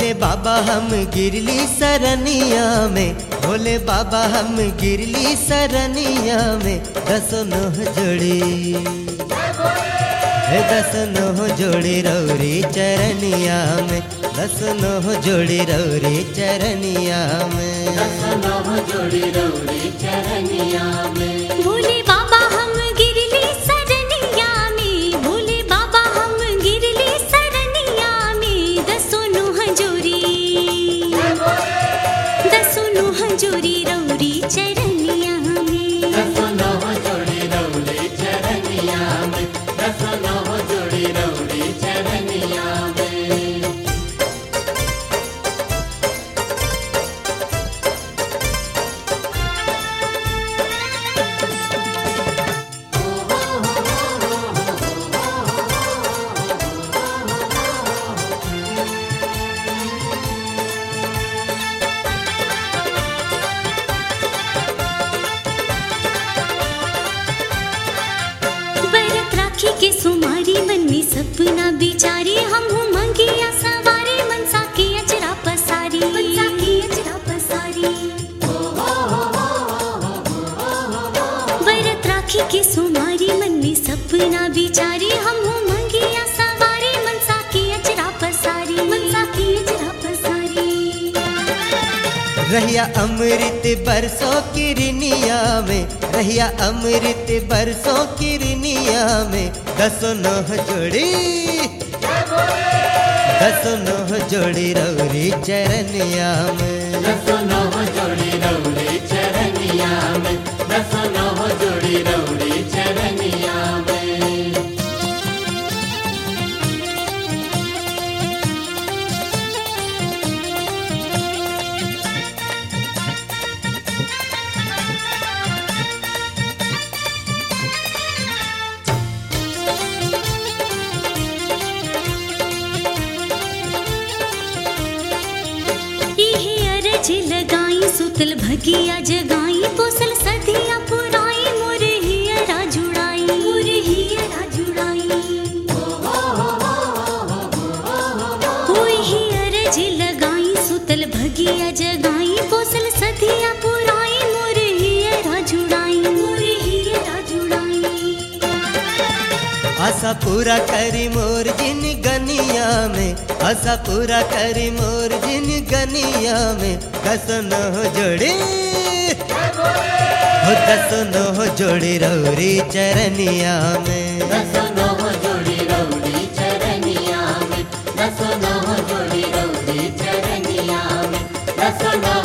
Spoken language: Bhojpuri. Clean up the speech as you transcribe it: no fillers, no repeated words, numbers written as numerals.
भोले बाबा हम गिरली सरनिया में, भोले बाबा हम गिरली सरनिया में। दसो नोह जोड़ी, दस नोह जोड़ी रौरी चरनिया में, दस नोह जोड़ी रौरी चरनिया में, दस नोह जोड़ी रौरी चरनिया में। भोले बाबा हम गिरली सरनिया में, भोले बाबा हम गिरली सरनिया में। दसो नोह जोड़ी, दसो नोह जोड़ी रौरी चरनिया में, दस नोह जोड़ी रौरी चरनिया में, दस नोह जोड़ी रौरी चरनिया में। व्रत राखी के सुमारी मन में सपना बिचारी। हम हूँ मंगिया सवारी मनसा की अचरा पसारी, मनसा की अचरा पसारी। व्रत राखी के सुमारी मन में सपना बिचारी। हम हूँ मंगिया सवारी मनसा की अचरा पसारी, मनसा की अचरा पसारी। रहिया अमृत बरसों किरनिया में, रहिया अमृत बरसों किरनिया में। दसो नोह जोड़ी, दसो नोह जोड़ी रौरी चरनिया में, दस नोह जोड़ी रौरी चरनिया में, दस नोह जोड़ी रौरी चरनिया में। इहे अरज लगाई सुतल भगिया जगाई। पोसल सदिया पुराई मोर हियरा जुड़ाई, मोर हियरा जुड़ाई। इहे अरज लगाई सुतल भगिया जगाई। पोसल सदिया पुराई मोर हियरा जुड़ाई, मोर हियरा जुड़ाई। आशा पूरा करी मोर जिन गनिया में, आशा पूरा करी मोर जिन गनिया में। दस नोह जोड़ी, हो दस नोह जोड़ी रौरी चरनिया में, दस नोह जोड़ी रौरी चरनिया में, दस नोह जोड़ी रौरी चरनिया में, दस नोह